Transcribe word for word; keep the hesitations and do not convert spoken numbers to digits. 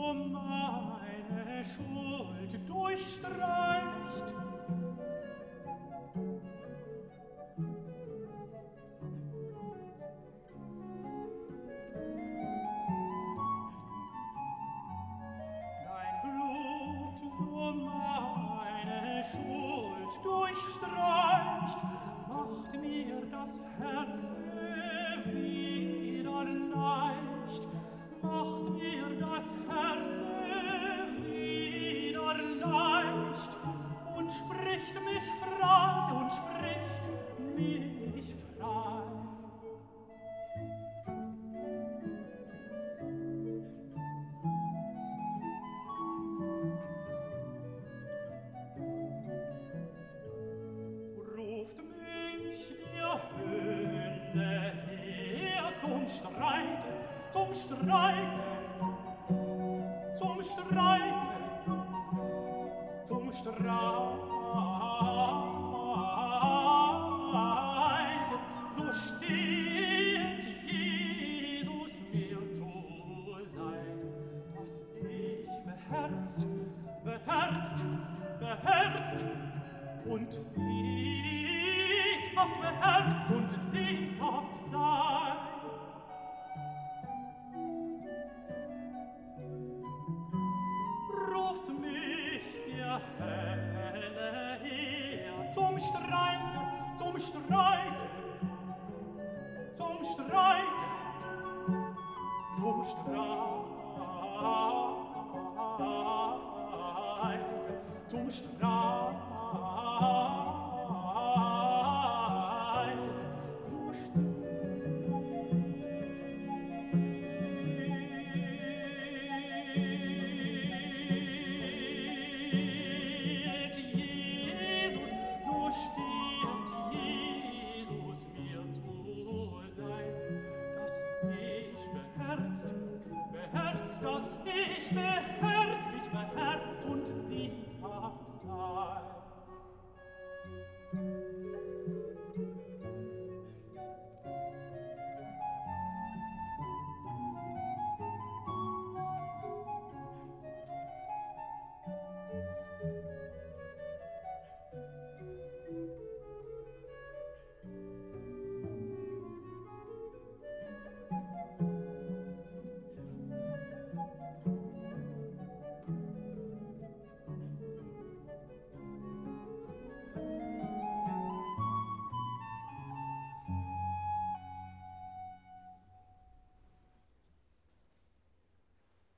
so meine Schuld durchstreicht. Dein Blut so meine Schuld durchstreicht, macht mir das Herz wieder leicht, macht mir das Herz wieder leicht und spricht mich frei und spricht mich frei. Ruft mich der Hölle her zum Streite, zum Streite, zum Streite, zum Streite. So steht Jesus mir zur Seite, dass ich beherzt, beherzt, beherzt und sieghaft beherzt und sieghaft sei. Ruft mich der Hölle her zum Streite, zum Streite, zum Streite, zum Streite, zum Streite. So steht Jesus, so steht Jesus mir zur Seite, dass ich beherzt, beherzt, dass ich beherzt, ich beherzt und sieghaft sei.